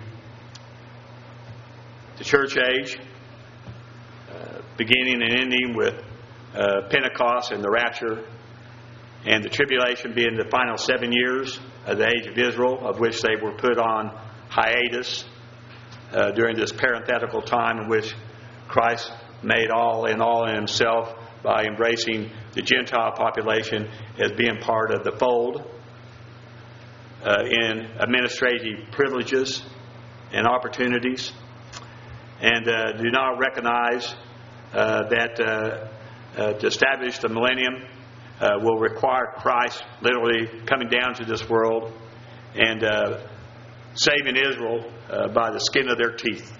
the church age, uh, beginning and ending with uh, Pentecost and the rapture, and the tribulation being the final seven years of the age of Israel, of which they were put on hiatus uh, during this parenthetical time in which Christ made all in all in Himself by embracing the Gentile population as being part of the fold uh, in administrative privileges and opportunities, and uh, do not recognize uh, that uh, uh, to establish the millennium uh, will require Christ literally coming down to this world and uh, saving Israel uh, by the skin of their teeth.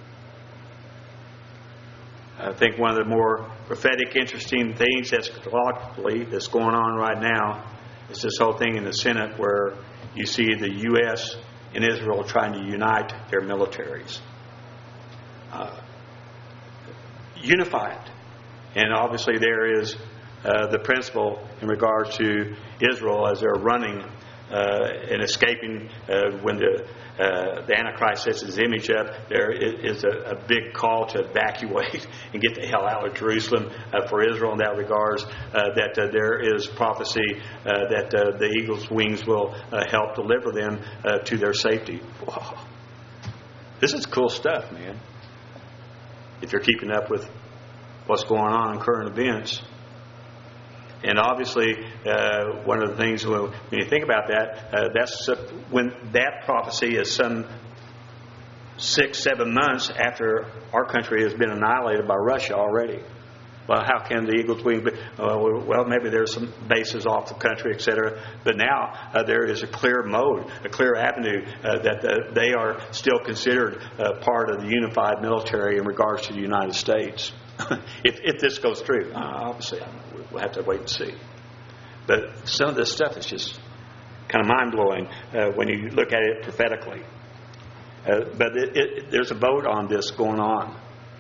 I think one of the more prophetic, interesting things eschatologically that's going on right now is this whole thing in the Senate where you see the U S and Israel trying to unite their militaries. Uh, unify it. And obviously there is uh, the principle in regards to Israel as they're running uh, and escaping uh, when the Uh, the Antichrist sets his image up. There is a, a big call to evacuate and get the hell out of Jerusalem uh, for Israel in that regards. Uh, that uh, there is prophecy uh, that uh, the eagle's wings will uh, help deliver them uh, to their safety. Wow. This is cool stuff, man. If you're keeping up with what's going on in current events. And obviously, uh, one of the things when you think about that, uh, that's uh, when that prophecy is some six, seven months after our country has been annihilated by Russia already. Well, how can the eagle's wings be? Uh, well, maybe there's some bases off the country, et cetera. But now uh, there is a clear mode, a clear avenue uh, that uh, they are still considered uh, part of the unified military in regards to the United States. if, if this goes through, uh, obviously we'll have to wait and see. But some of this stuff is just kind of mind-blowing uh, when you look at it prophetically. Uh, but it, it, there's a vote on this going on.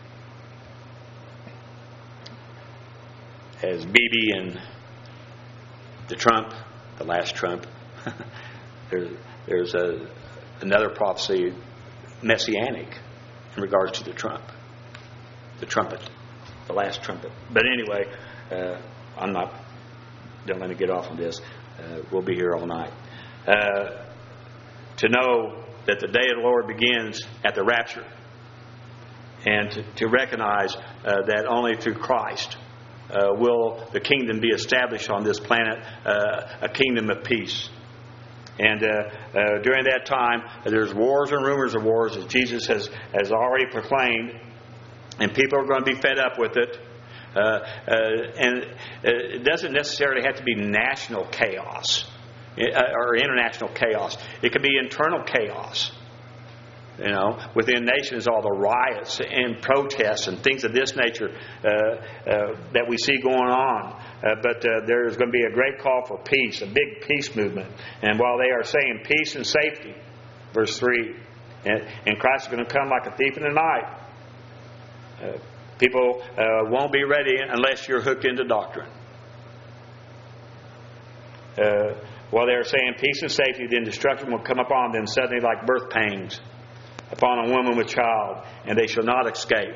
As Bibi and the Trump, the last Trump, there's, there's a, another prophecy, messianic, in regards to the Trump, the trumpet. The last trumpet. But anyway, uh, I'm not don't let me get off on this. Uh, we'll be here all night. Uh, to know that the day of the Lord begins at the rapture. And to, to recognize uh, that only through Christ uh, will the kingdom be established on this planet, uh, a kingdom of peace. And uh, uh, during that time, there's wars and rumors of wars, as Jesus has, has already proclaimed. And people are going to be fed up with it. Uh, uh, and it doesn't necessarily have to be national chaos or international chaos. It could be internal chaos. You know, within nations, all the riots and protests and things of this nature uh, uh, that we see going on. Uh, but uh, there's going to be a great call for peace, a big peace movement. And while they are saying peace and safety, verse three, and, and Christ is going to come like a thief in the night. Uh, people uh, won't be ready unless you're hooked into doctrine. Uh, while they are saying peace and safety, then destruction will come upon them suddenly like birth pangs upon a woman with child, and they shall not escape.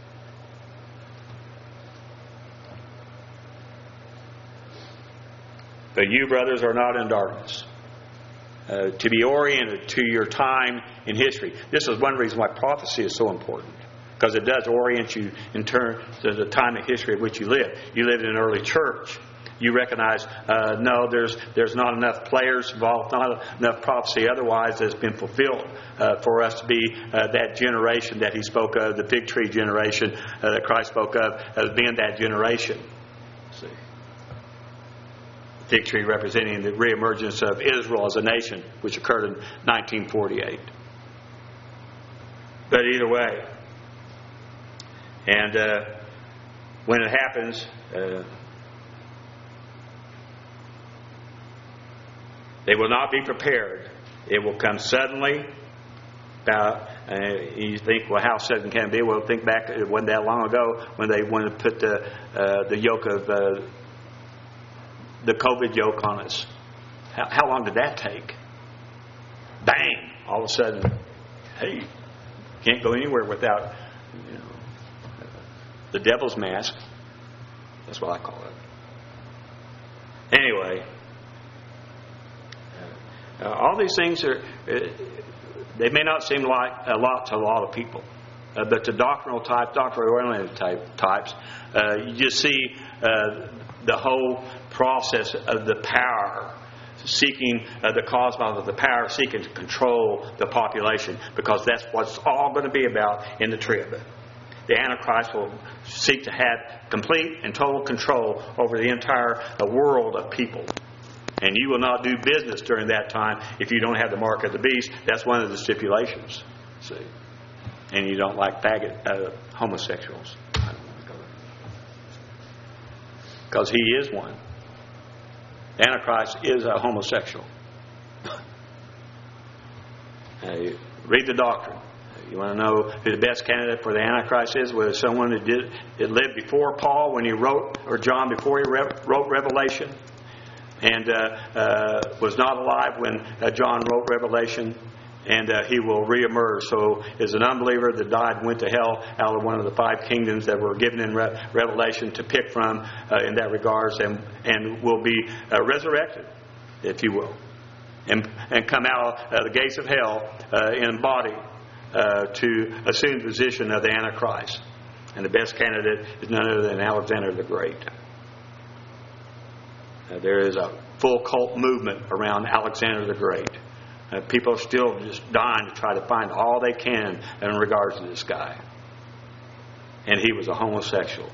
But you, brothers, are not in darkness. Uh, to be oriented to your time in history. This is one reason why prophecy is so important. Because it does orient you in terms of the time of history in which you live. You lived in an early church. You recognize, uh, no, there's there's not enough players involved, not enough prophecy otherwise that's been fulfilled uh, for us to be uh, that generation that he spoke of, the fig tree generation uh, that Christ spoke of as being that generation. See, the fig tree representing the reemergence of Israel as a nation, which occurred in nineteen forty-eight. But either way, and uh, when it happens, uh, they will not be prepared. It will come suddenly. About, uh, you think, well, how sudden can it be? Well, think back, it wasn't that long ago when they wanted to put the uh, the yoke of uh, the COVID yoke on us. How, how long did that take? Bang! All of a sudden, hey, can't go anywhere without, you know, the devil's mask. That's what I call it. Anyway. Uh, all these things are, uh, they may not seem like a lot to a lot of people. Uh, but to doctrinal types, doctrinal-oriented type, types, uh, you just see uh, the whole process of the power, seeking uh, the cosmos of the power, seeking to control the population. Because that's what it's all going to be about in the trib. The Antichrist will seek to have complete and total control over the entire uh, world of people. And you will not do business during that time if you don't have the mark of the beast. That's one of the stipulations. See, and you don't like faggot uh, homosexuals. I don't want to go there because he is one. Antichrist is a homosexual. uh, read the doctrine. You want to know who the best candidate for the Antichrist is? Was someone who did it lived before Paul when he wrote, or John before he wrote Revelation. And uh, uh, was not alive when uh, John wrote Revelation, and uh, he will reemerge. So, is an unbeliever that died and went to hell out of one of the five kingdoms that were given in Re- Revelation to pick from uh, in that regards, and and will be uh, resurrected, if you will, and and come out of uh, the gates of hell uh, in body uh, to assume the position of the Antichrist. And the best candidate is none other than Alexander the Great. Uh, there is a full cult movement around Alexander the Great. Uh, people are still just dying to try to find all they can in regards to this guy. And he was a homosexual.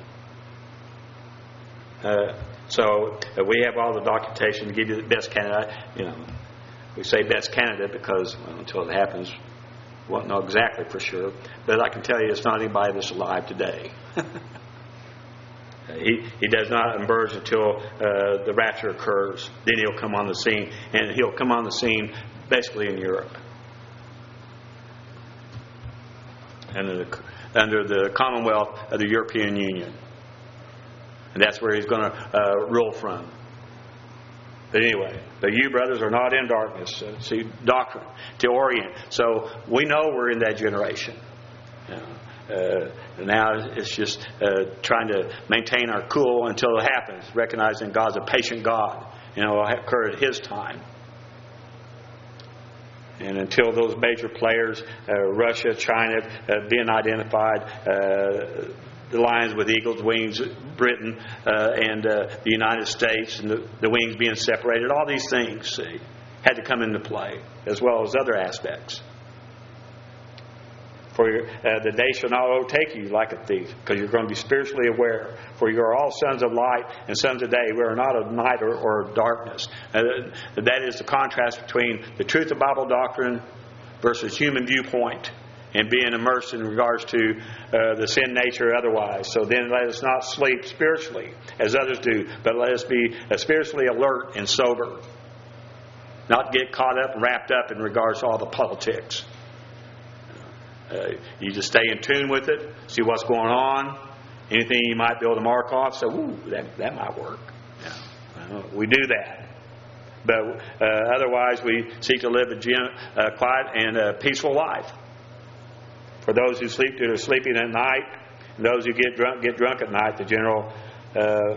Uh, so uh, we have all the documentation to give you the best candidate. You know, we say best candidate because well, until it happens, we won't know exactly for sure. But I can tell you, it's not anybody that's alive today. He he does not emerge until uh, the rapture occurs. Then he'll come on the scene, and he'll come on the scene basically in Europe, under the, under the Commonwealth of the European Union, and that's where he's going to uh, rule from. But anyway, but you brothers are not in darkness. Uh, see, doctrine to orient. So we know we're in that generation. You know, Uh, now it's just uh, trying to maintain our cool until it happens, recognizing God's a patient God, and it will occur at His time. And until those major players, uh, Russia, China, uh, being identified, uh, the lions with eagles' wings, Britain, uh, and uh, the United States, and the, the wings being separated, all these things, see, had to come into play, as well as other aspects. For your, uh, the day shall not overtake you like a thief, because you're going to be spiritually aware. For you are all sons of light and sons of day. We are not of night or, or of darkness. Uh, that is the contrast between the truth of Bible doctrine versus human viewpoint, and being immersed in regards to uh, the sin nature otherwise. So then let us not sleep spiritually as others do, but let us be uh, spiritually alert and sober. Not get caught up and wrapped up in regards to all the politics. Uh, you just stay in tune with it, see what's going on. Anything you might be able to mark off, so, ooh, that, that might work. Yeah. Uh, we do that. But uh, otherwise, we seek to live a gen- uh, quiet and uh, peaceful life. For those who sleep, who are sleeping at night, and those who get drunk, get drunk at night, the general uh,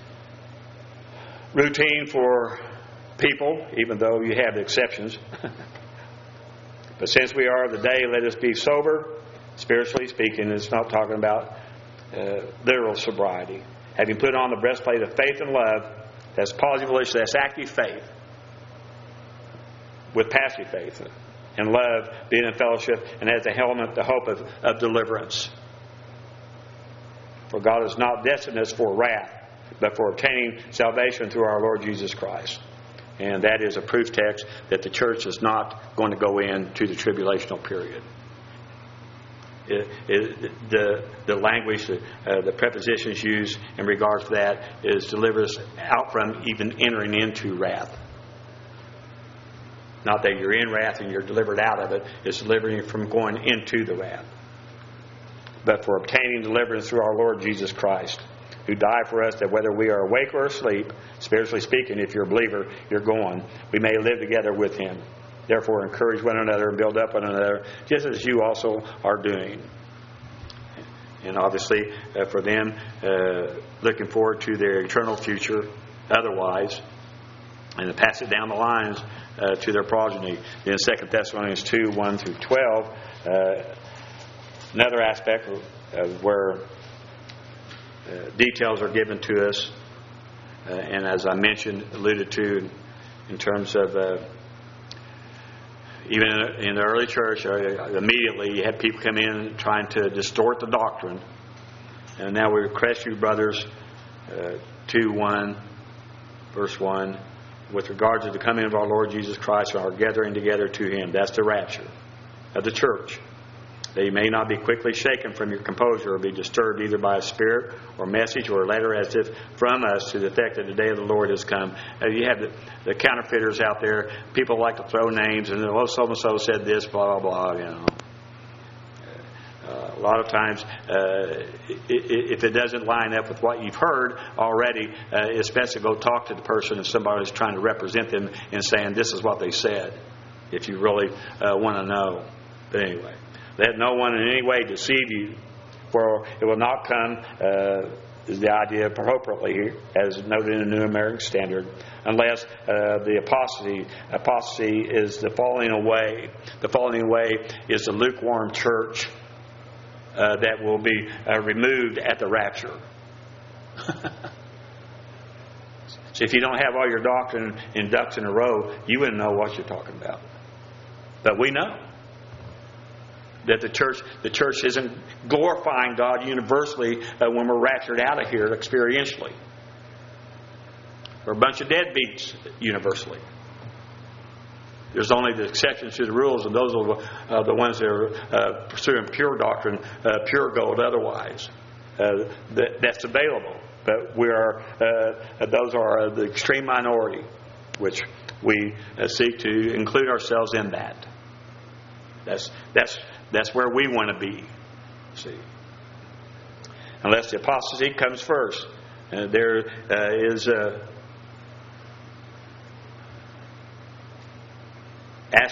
routine for people, even though you have exceptions. But since we are of the day, let us be sober, spiritually speaking. It's not talking about uh, literal sobriety. Having put on the breastplate of faith and love, that's positive volition, that's active faith, with passive faith, and love being in fellowship, and as a helmet, the hope of, of deliverance. For God has not destined us for wrath, but for obtaining salvation through our Lord Jesus Christ. And that is a proof text that the church is not going to go into the tribulational period. It, it, the, the language, the, uh, the prepositions used in regards to that is deliver us out from even entering into wrath. Not that you're in wrath and you're delivered out of it. It's delivering you from going into the wrath. But for obtaining deliverance through our Lord Jesus Christ, who died for us, that whether we are awake or asleep, spiritually speaking, if you're a believer, you're going, we may live together with Him. Therefore, encourage one another and build up one another, just as you also are doing. And obviously, uh, for them, uh, looking forward to their eternal future otherwise, and to pass it down the lines uh, to their progeny. Then Second Thessalonians two, one through twelve, uh, another aspect of, of where Uh, details are given to us, uh, and as I mentioned, alluded to in terms of uh, even in the early church, uh, immediately you had people come in trying to distort the doctrine. And now we request you, brothers, uh, two one, verse one, with regard to the coming of our Lord Jesus Christ and our gathering together to Him. That's the rapture of the church. That you may not be quickly shaken from your composure or be disturbed either by a spirit or message or a letter as if from us to the effect that the day of the Lord has come. Uh, you have the, the counterfeiters out there. People like to throw names and, oh, so-and-so said this, blah, blah, blah, you know. Uh, a lot of times, uh, if it doesn't line up with what you've heard already, uh, it's best to go talk to the person if somebody's trying to represent them and saying this is what they said, if you really uh, want to know. But anyway. Let no one in any way deceive you, for it will not come, uh, is the idea appropriately here, as noted in the New American Standard, unless uh, the apostasy, apostasy is the falling away. The falling away is the lukewarm church uh, that will be uh, removed at the rapture. So if you don't have all your doctrine and ducks in a row, you wouldn't know what you're talking about. But we know that the church, the church isn't glorifying God universally uh, when we're raptured out of here experientially. We're a bunch of deadbeats universally. There's only the exceptions to the rules, and those are uh, the ones that are uh, pursuing pure doctrine, uh, pure gold otherwise. Uh, that, that's available. But we are, uh, those are the extreme minority, which we uh, seek to include ourselves in that. That's that's that's where we want to be. See, unless the apostasy comes first, uh, there uh, is uh, aspects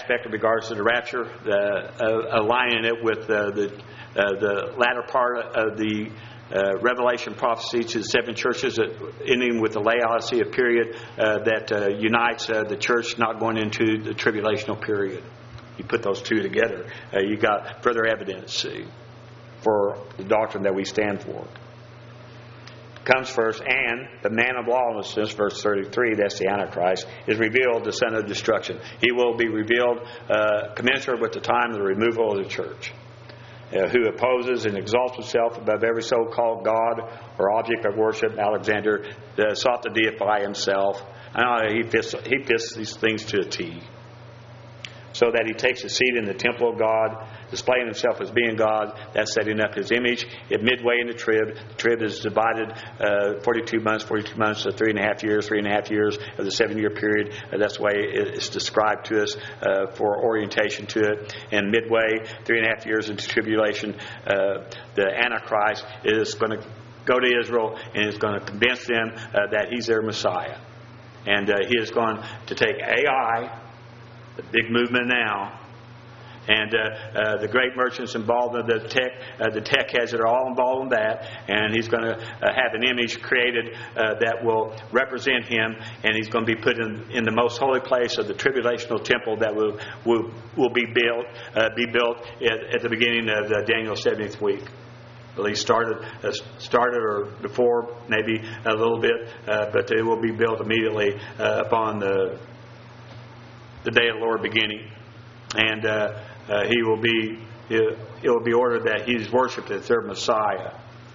aspect in regards to the rapture, uh, uh, aligning it with uh, the uh, the latter part of the uh, Revelation prophecy to the seven churches, uh, ending with the Laodicea period uh, that uh, unites uh, the church not going into the tribulational period. You put those two together, uh, you got further evidence see, for the doctrine that we stand for. Comes first, and the man of lawlessness, verse thirty-three, that's the Antichrist, is revealed, the son of destruction. He will be revealed uh, commensurate with the time of the removal of the church, uh, who opposes and exalts himself above every so-called God or object of worship. Alexander uh, sought to deify himself. I know he fits, he fits these things to a T. So that he takes a seat in the temple of God, displaying himself as being God. That's setting up his image. At midway in the trib, the trib is divided uh, forty-two months, forty-two months to three and a half years, three and a half years of the seven-year period. Uh, that's the way it's described to us uh, for orientation to it. And midway, three and a half years into tribulation, uh, the Antichrist is going to go to Israel and is going to convince them uh, that he's their Messiah. And uh, he is going to take Ai, the big movement now, and uh, uh, the great merchants involved in the tech, uh, the tech heads that are all involved in that, and he's going to uh, have an image created uh, that will represent him, and he's going to be put in, in the most holy place of the tribulational temple that will will, will be built uh, be built at, at the beginning of the Daniel's seventieth week. Well, he started uh, started or before maybe a little bit, uh, but it will be built immediately uh, upon the the day of the Lord beginning, and uh, uh, he will be it, it will be ordered that he's worshipped as their Messiah.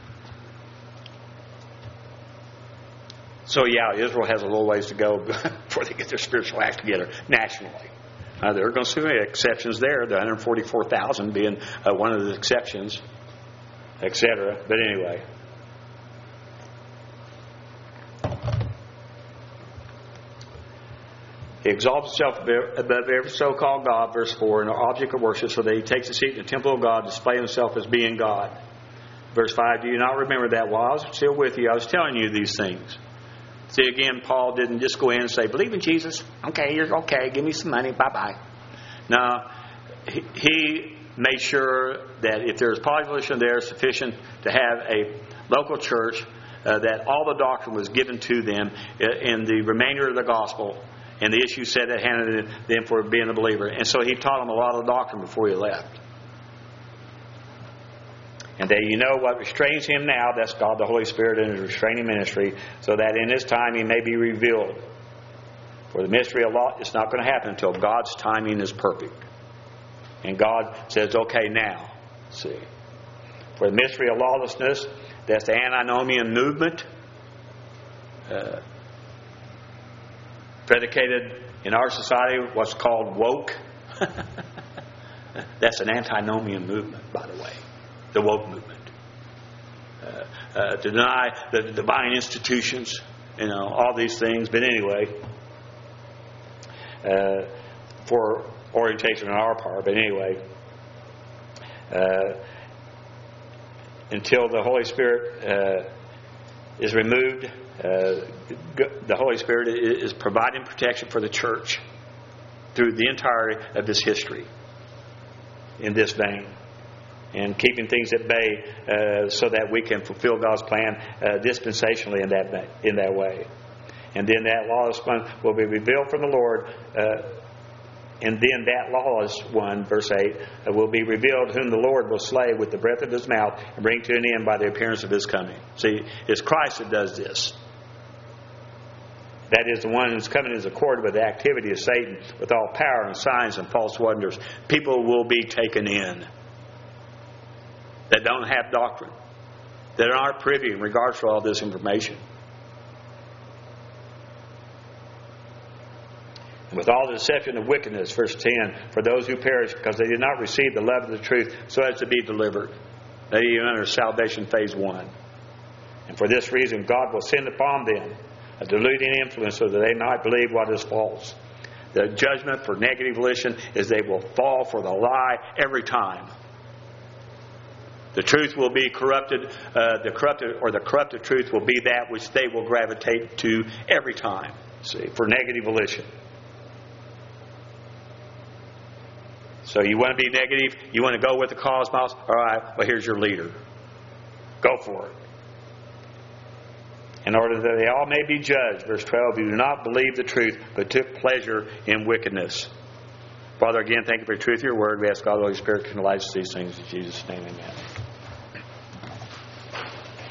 So yeah, Israel has a little ways to go before they get their spiritual act together nationally. Uh, there are going to be exceptions there, the one hundred forty-four thousand being uh, one of the exceptions, et cetera. But anyway. He exalts himself above every so-called God, verse four, an object of worship, so that he takes a seat in the temple of God, displaying himself as being God. Verse five, do you not remember that while I was still with you, I was telling you these things? See, again, Paul didn't just go in and say, believe in Jesus. Okay, you're okay. Give me some money. Bye-bye. No, he, he made sure that if there's population there sufficient to have a local church, uh, that all the doctrine was given to them in the remainder of the gospel, and the issue set at hand them for being a believer. And so he taught them a lot of doctrine before he left. And that you know what restrains him now, that's God the Holy Spirit in his restraining ministry, so that in his time he may be revealed. For the mystery of law, it's not going to happen until God's timing is perfect. And God says, okay, now. See. For the mystery of lawlessness, that's the antinomian movement. Uh, predicated in our society what's called woke. That's an antinomian movement, by the way. The woke movement. Uh, uh, to deny the, the divine institutions, you know, all these things. But anyway, uh, for orientation on our part, but anyway, uh, until the Holy Spirit uh, is removed, uh, the Holy Spirit is providing protection for the church through the entirety of this history in this vein, and keeping things at bay uh, so that we can fulfill God's plan uh, dispensationally in that in that way. And then that lawless one will be revealed from the Lord, uh, and then that lawless one, verse eight, uh, will be revealed, whom the Lord will slay with the breath of his mouth and bring to an end by the appearance of his coming. See, it's Christ that does this. That is the one who's coming in accord with the activity of Satan, with all power and signs and false wonders. People will be taken in that don't have doctrine, that aren't privy in regards to all this information. And with all the deception of wickedness, verse ten, for those who perish because they did not receive the love of the truth so as to be delivered. They even under salvation phase one. And for this reason God will send upon them a deluding influence so that they might believe what is false. The judgment for negative volition is they will fall for the lie every time. The truth will be corrupted, uh, the corrupted or the corrupted truth will be that which they will gravitate to every time. See, for negative volition. So you want to be negative? You want to go with the cosmos? All right, well, here's your leader. Go for it. In order that they all may be judged. Verse twelve, you do not believe the truth, but took pleasure in wickedness. Father, again, thank you for the truth of your word. We ask God, the Holy Spirit, to enlighten us these things. In Jesus' name, amen.